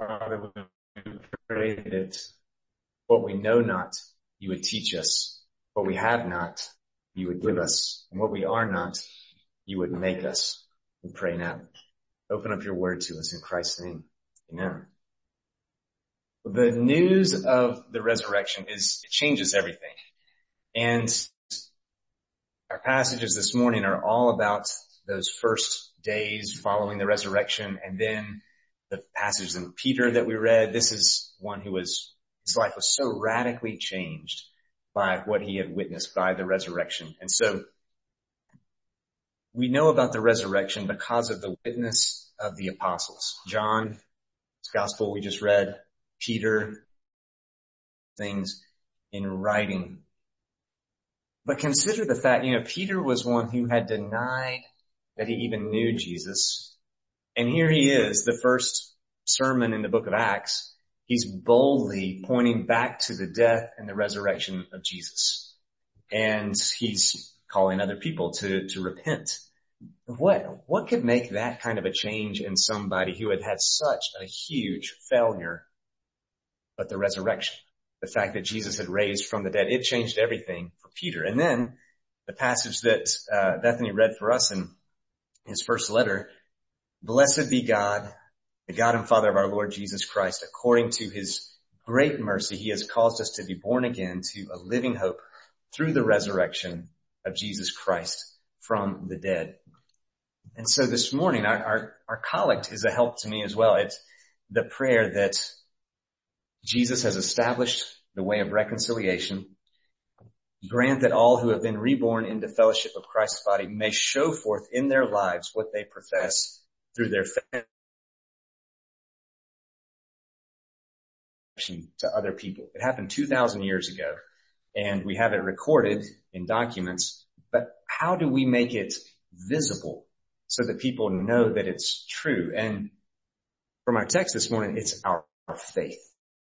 Father, we pray that what we know not, you would teach us. What we have not, you would give us. And what we are not, you would make us. We pray now. Open up your word to us in Christ's name. Amen. The news of the resurrection it changes everything. And our passages this morning are all about those first days following the resurrection. And then the passage in Peter that we read, this is one his life was so radically changed by what he had witnessed by the resurrection. And so we know about the resurrection because of the witness of the apostles. John's gospel we just read, Peter, things in writing. But consider the fact, Peter was one who had denied that he even knew Jesus. And here he is, the first sermon in the book of Acts. He's boldly pointing back to the death and the resurrection of Jesus. And he's calling other people to repent. What could make that kind of a change in somebody who had such a huge failure, but the resurrection, the fact that Jesus had raised from the dead, it changed everything for Peter. And then the passage that Bethany read for us in his first letter, blessed be God, the God and Father of our Lord Jesus Christ. According to his great mercy, he has caused us to be born again to a living hope through the resurrection of Jesus Christ from the dead. And so this morning, our collect is a help to me as well. It's the prayer that Jesus has established the way of reconciliation. Grant that all who have been reborn into fellowship of Christ's body may show forth in their lives what they profess through their faith to other people. It happened 2,000 years ago, and we have it recorded in documents. But how do we make it visible so that people know that it's true? And from our text this morning, it's our faith.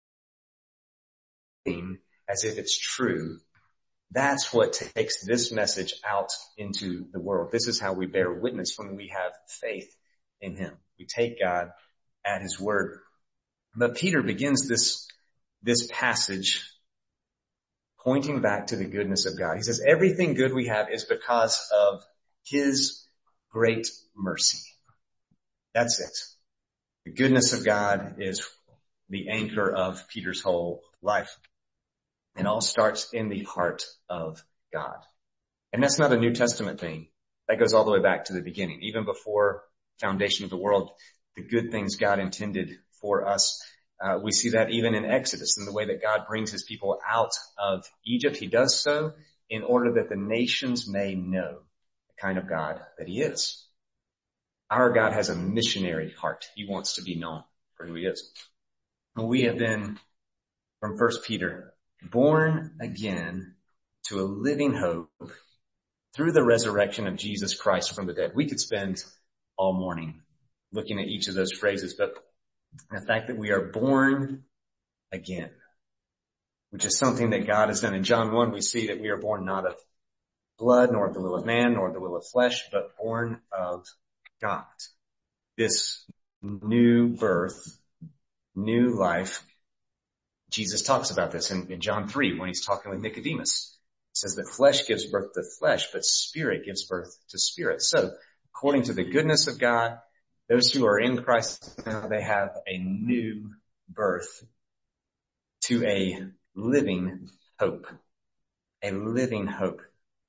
As if it's true. That's what takes this message out into the world. This is how we bear witness when we have faith in him. We take God at his word. But Peter begins this passage pointing back to the goodness of God. He says, everything good we have is because of his great mercy. That's it. The goodness of God is the anchor of Peter's whole life. It all starts in the heart of God. And that's not a New Testament thing. That goes all the way back to the beginning. Even before foundation of the world, the good things God intended for us. We see that even in Exodus, in the way that God brings his people out of Egypt. He does so in order that the nations may know the kind of God that he is. Our God has a missionary heart. He wants to be known for who he is. We have been, from 1 Peter, born again to a living hope through the resurrection of Jesus Christ from the dead. We could spend all morning looking at each of those phrases, but the fact that we are born again, which is something that God has done. In John 1, we see that we are born not of blood, nor of the will of man, nor of the will of flesh, but born of God. This new birth, new life. Jesus talks about this in John 3 when he's talking with Nicodemus. He says that flesh gives birth to flesh, but spirit gives birth to spirit. So according to the goodness of God, those who are in Christ now, they have a new birth to a living hope. A living hope.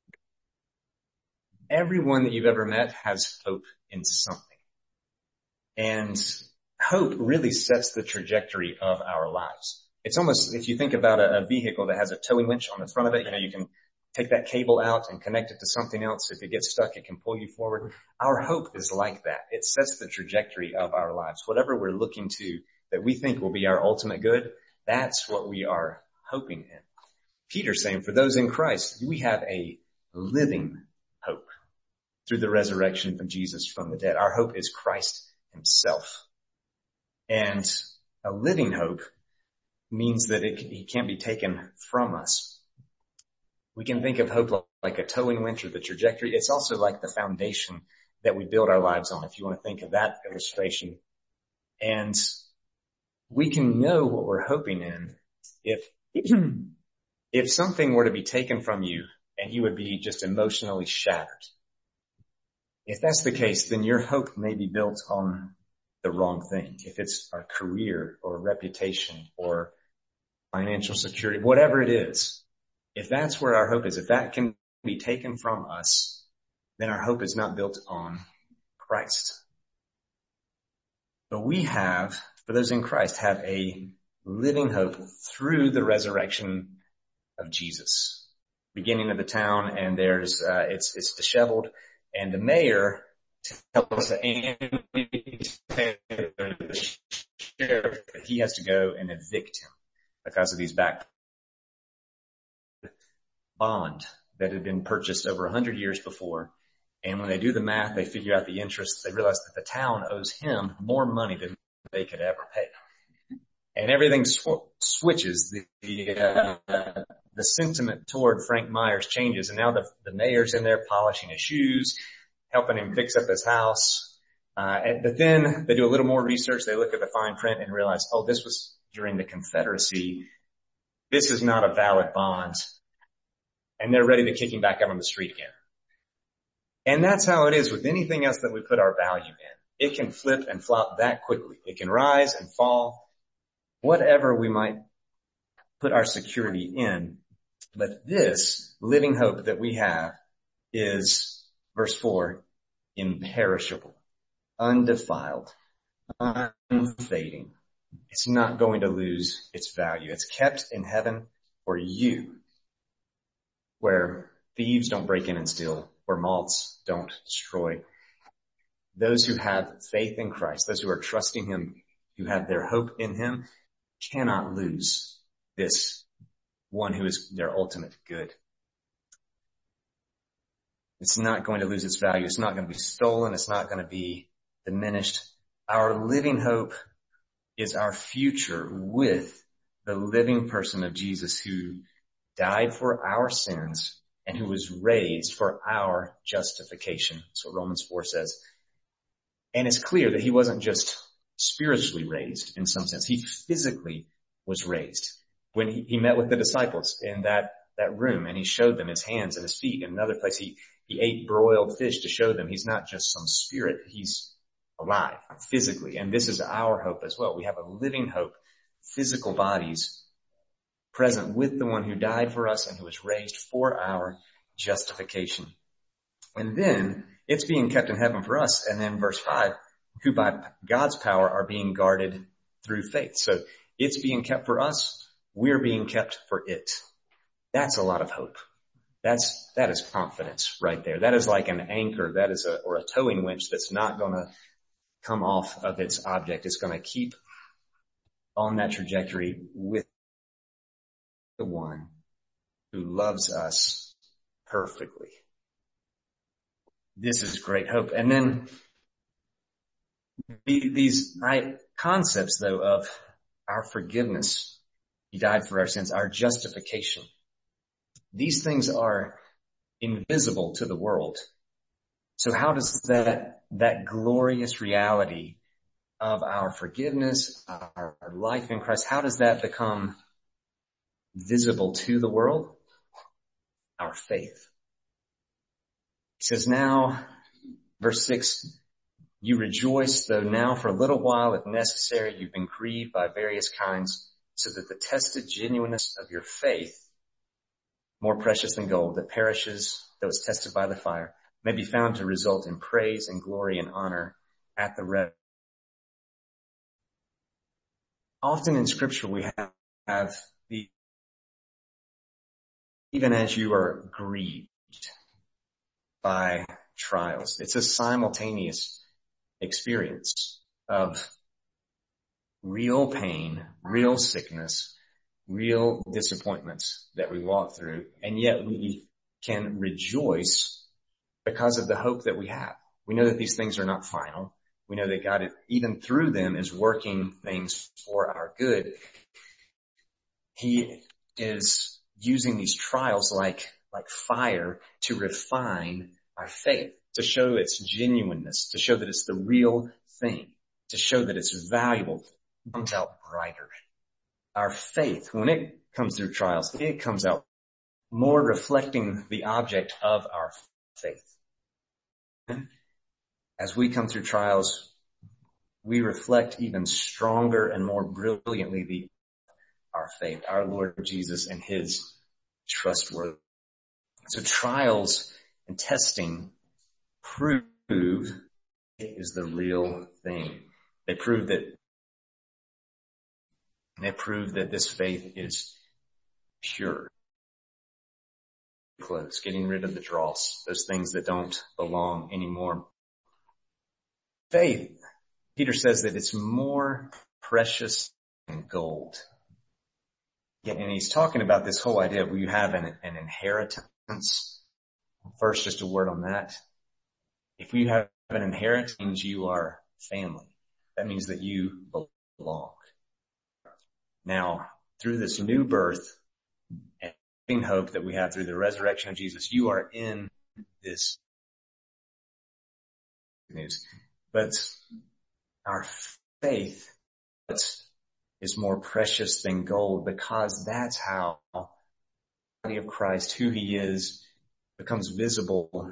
Everyone that you've ever met has hope in something. And hope really sets the trajectory of our lives. It's almost, if you think about a vehicle that has a towing winch on the front of it, you can take that cable out and connect it to something else. If it gets stuck, it can pull you forward. Our hope is like that. It sets the trajectory of our lives. Whatever we're looking to that we think will be our ultimate good, that's what we are hoping in. Peter's saying, for those in Christ, we have a living hope through the resurrection of Jesus from the dead. Our hope is Christ himself. And a living hope means that he can't be taken from us. We can think of hope like a towing winch or the trajectory. It's also like the foundation that we build our lives on, if you want to think of that illustration. And we can know what we're hoping in if, if something were to be taken from you and you would be just emotionally shattered. If that's the case, then your hope may be built on the wrong thing. If it's our career or reputation or financial security, whatever it is, if that's where our hope is, if that can be taken from us, then our hope is not built on Christ. But we have, for those in Christ, have a living hope through the resurrection of Jesus. Beginning of the town, and there's it's disheveled, and the mayor tells Andy Taylor, the sheriff, that he has to go and evict him because of these back bond that had been purchased over 100 years before. And when they do the math, they figure out the interest. They realize that the town owes him more money than they could ever pay. And everything switches. The sentiment toward Frank Myers changes. And now the mayor's in there polishing his shoes, helping him fix up his house. But then they do a little more research. They look at the fine print and realize, oh, this was during the Confederacy. This is not a valid bond. And they're ready to kick him back out on the street again. And that's how it is with anything else that we put our value in. It can flip and flop that quickly. It can rise and fall, whatever we might put our security in. But this living hope that we have is, verse 4, imperishable, undefiled, unfading. It's not going to lose its value. It's kept in heaven for you, where thieves don't break in and steal, where moths don't destroy. Those who have faith in Christ, those who are trusting him, who have their hope in him, cannot lose this one who is their ultimate good. It's not going to lose its value. It's not going to be stolen. It's not going to be diminished. Our living hope is our future with the living person of Jesus, who died for our sins and who was raised for our justification. That's what Romans 4 says. And it's clear that he wasn't just spiritually raised in some sense. He physically was raised. When he met with the disciples in that room, and he showed them his hands and his feet. In another place, he ate broiled fish to show them he's not just some spirit. He's alive physically. And this is our hope as well. We have a living hope, physical bodies present with the one who died for us and who was raised for our justification. And then it's being kept in heaven for us. And then verse 5, who by God's power are being guarded through faith. So it's being kept for us. We're being kept for it. That's a lot of hope. That is confidence right there. That is like an anchor. That is or a towing winch that's not going to come off of its object. It's going to keep on that trajectory with the one who loves us perfectly. This is great hope. And then these concepts, though, of our forgiveness. He died for our sins, our justification. These things are invisible to the world. So how does that glorious reality of our forgiveness, our life in Christ, how does that become visible to the world? Our faith. He says now, verse 6, you rejoice, though now for a little while, if necessary, you've been grieved by various kinds, so that the tested genuineness of your faith, more precious than gold that perishes, though it's tested by the fire, may be found to result in praise and glory and honor at the resurrection. Often in Scripture we have the, even as you are grieved by trials, it's a simultaneous experience of real pain, real sickness, real disappointments that we walk through, and yet we can rejoice because of the hope that we have. We know that these things are not final. We know that God, even through them, is working things for our good. He is using these trials like fire to refine our faith, to show its genuineness, to show that it's the real thing, to show that it's valuable. comes out brighter. Our faith, when it comes through trials, it comes out more reflecting the object of our faith. As we come through trials, we reflect even stronger and more brilliantly our faith, our Lord Jesus and his trustworthiness. So trials and testing prove it is the real thing. They prove that this faith is pure. Close, getting rid of the dross, those things that don't belong anymore. Faith, Peter says that it's more precious than gold. And he's talking about this whole idea of you have an inheritance. First, just a word on that. If you have an inheritance, you are family. That means that you belong. Now, through this new birth and hope that we have through the resurrection of Jesus, you are in this news. But our faith is more precious than gold, because that's how the body of Christ, who he is, becomes visible.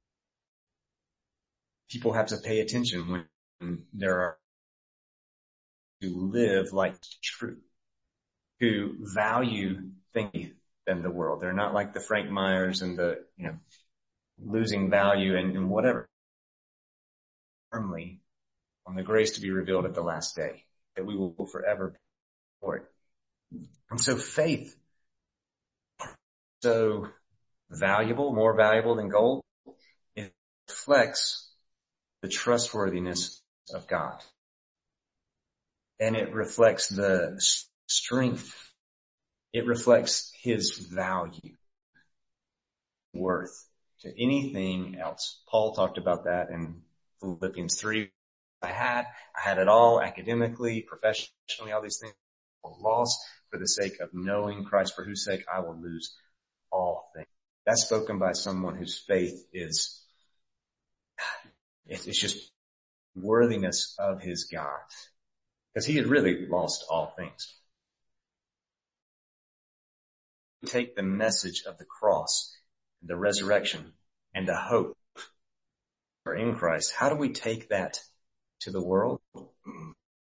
People have to pay attention when there are who live like truth, who value things than the world. They're not like the Frank Myers and the, losing value and whatever. Firmly on the grace to be revealed at the last day, that we will forever be for it. And so faith, so valuable, more valuable than gold, it reflects the trustworthiness of God. And it reflects the strength. It reflects his value, worth to anything else. Paul talked about that in Philippians 3. I had it all academically, professionally, all these things were lost for the sake of knowing Christ, for whose sake I will lose all things. That's spoken by someone whose faith is, it's just worthiness of his God. Because he had really lost all things. Take the message of the cross, the resurrection, and the hope are in Christ. How do we take that to the world? In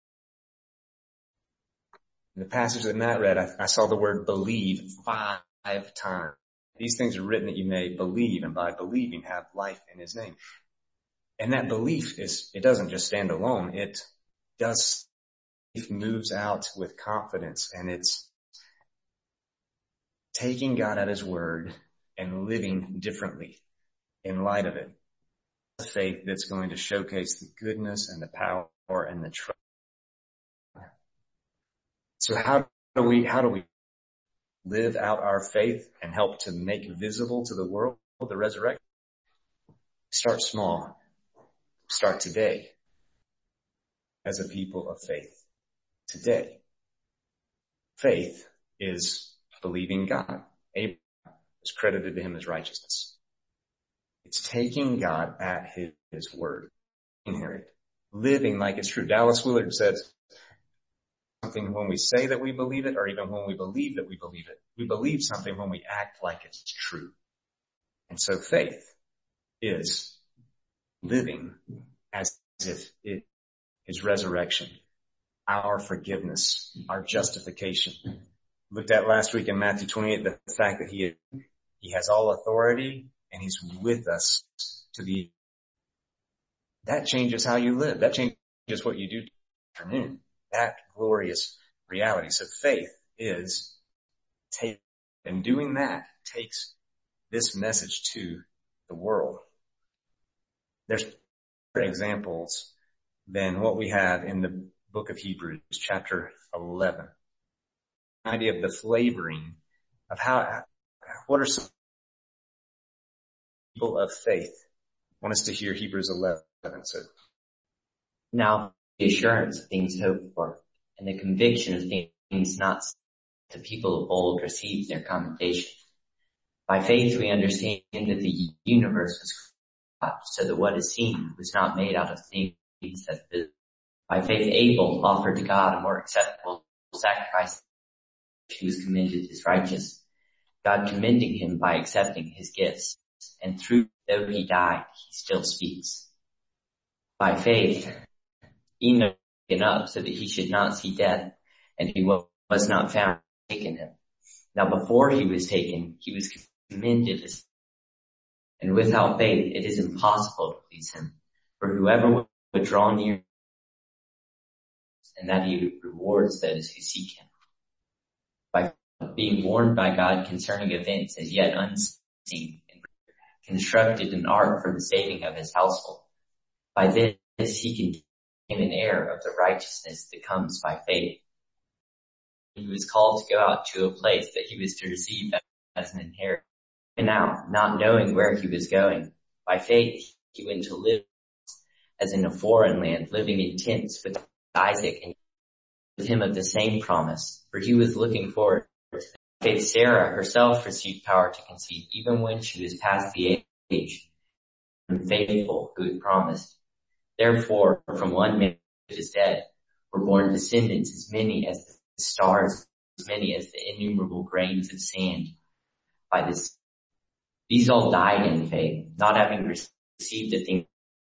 the passage that Matt read, I saw the word believe 5 times. These things are written that you may believe, and by believing have life in his name. And that belief it doesn't just stand alone. It moves out with confidence, and it's taking God at his word and living differently in light of it. A faith that's going to showcase the goodness and the power and the trust. So how do we live out our faith and help to make visible to the world the resurrection? Start small. Start today as a people of faith. Today. Faith is believing God. Abraham is credited to him as righteousness. It's taking God at his word. Inherit. Living like it's true. Dallas Willard says something when we say that we believe it, or even when we believe that we believe it. We believe something when we act like it's true. And so faith is living as if it is resurrection, our forgiveness, our justification. Looked at last week in Matthew 28, the fact that he has all authority and he's with us that changes how you live. That changes what you do this afternoon. That glorious reality. So faith is and doing that takes this message to the world. There's better examples than what we have in the book of Hebrews, chapter 11. Idea of the flavoring of what are some people of faith? I want us to hear Hebrews 11. So now the assurance of things hoped for and the conviction of things not seen, the people of old received their commendation. By faith we understand that the universe was created, so that what is seen was not made out of things that By faith, Abel offered to God a more acceptable sacrifice. He was commended as righteous, God commending him by accepting his gifts. And though he died, he still speaks. By faith, Enoch was taken up so that he should not see death, and he was not found taken him. Now before he was taken, he was commended as, and without faith it is impossible to please him. For whoever would draw near, and that he rewards those who seek him. By being warned by God concerning events as yet unseen, and constructed an ark for the saving of his household. By this he became an heir of the righteousness that comes by faith. He was called to go out to a place that he was to receive as an inheritance. And now, not knowing where he was going, by faith he went to live as in a foreign land, living in tents with Isaac and with him of the same promise, for he was looking forward to faith. Sarah herself received power to conceive, even when she was past the age, and faithful who had promised. Therefore, from one man that is dead were born descendants as many as the stars, as many as the innumerable grains of sand. By this, these all died in faith, not having received the thing,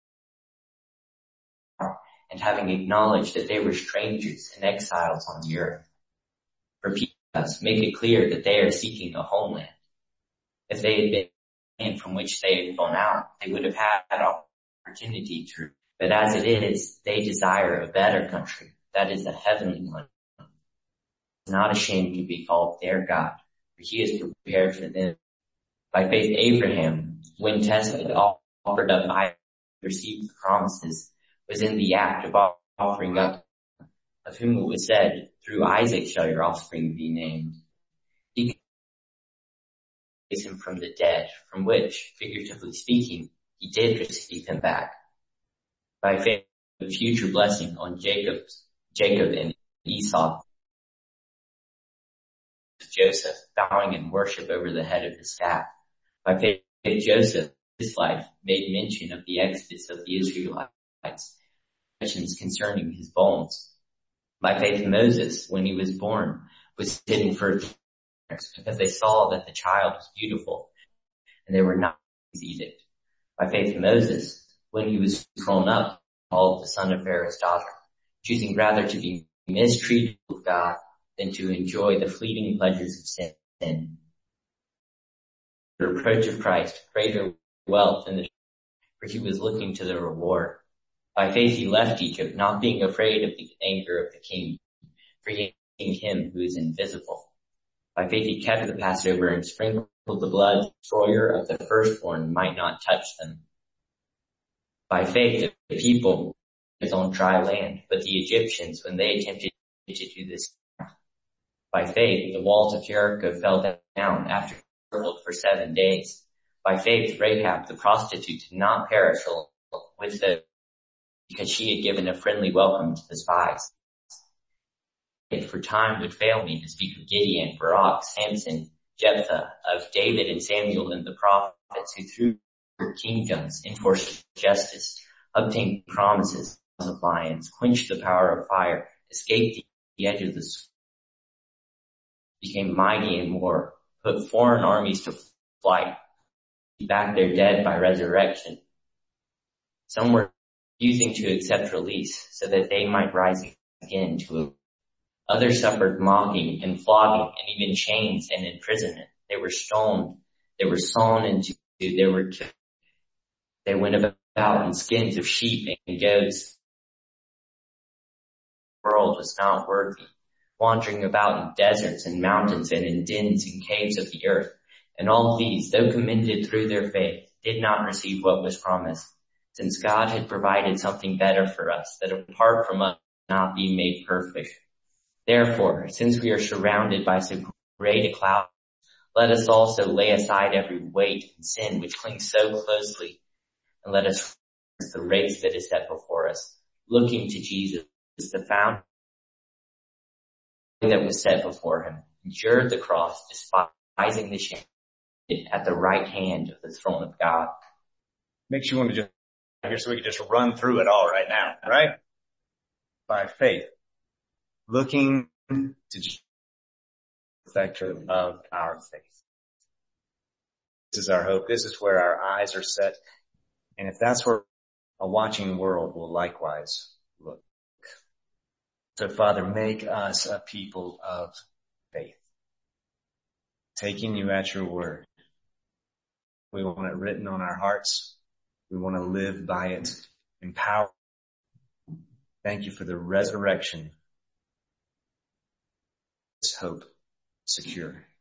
and having acknowledged that they were strangers and exiles on the earth. For people make it clear that they are seeking a homeland. If they had been the land from which they had gone out, they would have had opportunity to. But as it is, they desire a better country, that is a heavenly one. Not ashamed to be called their God, for he is prepared for them. By faith, Abraham, when tested, offered up Isaac, received the promises, was in the act of offering up, of whom it was said, through Isaac shall your offspring be named. He raised him from the dead, from which, figuratively speaking, he did receive him back. By faith, the future blessing on Jacob and Esau, Joseph, bowing in worship over the head of his staff. By faith, Joseph, his life, made mention of the exodus of the Israelites, mentions concerning his bones. By faith, Moses, when he was born, was hidden for years because they saw that the child was beautiful, and they were not his edict. By faith, Moses, when he was grown up, called the son of Pharaoh's daughter, choosing rather to be mistreated with God than to enjoy the fleeting pleasures of sin. The reproach of Christ, greater wealth in the, for he was looking to the reward. By faith he left Egypt, not being afraid of the anger of the king, freeing him who is invisible. By faith he kept the Passover and sprinkled the blood, the destroyer of the firstborn might not touch them. By faith the people was on dry land, but the Egyptians, when they attempted to do this, by faith the walls of Jericho fell down after circled for 7 days. By faith Rahab the prostitute did not perish with them, because she had given a friendly welcome to the spies. If for time would fail me to speak of Gideon, Barak, Samson, Jephthah, of David and Samuel and the prophets who through their kingdoms enforced justice, obtained promises of lions, quenched the power of fire, escaped the edge of the sword, became mighty in war, put foreign armies to flight, beat back their dead by resurrection. Some were refusing to accept release so that they might rise again to it. Others suffered mocking and flogging and even chains and imprisonment. They were stoned, they were sawn into, they were killed. They went about in skins of sheep and goats. The world was not worthy, wandering about in deserts and mountains and in dens and caves of the earth. And all these, though commended through their faith, did not receive what was promised, since God had provided something better for us, that apart from us not be made perfect. Therefore, since we are surrounded by so great a cloud, let us also lay aside every weight and sin which clings so closely, and let us run the race that is set before us, looking to Jesus, the founder that was set before him, endured the cross, despising the shame, at the right hand of the throne of God. Makes you want to just here so we can just run through it all right now, right? by faith, looking to the perfection of our faith. This is our hope. This is where our eyes are set. And if that's where a watching world will likewise look. So Father, make us a people of faith, taking you at your word. We want it written on our hearts. We want to live by it in power. Thank you for the resurrection. This hope secure.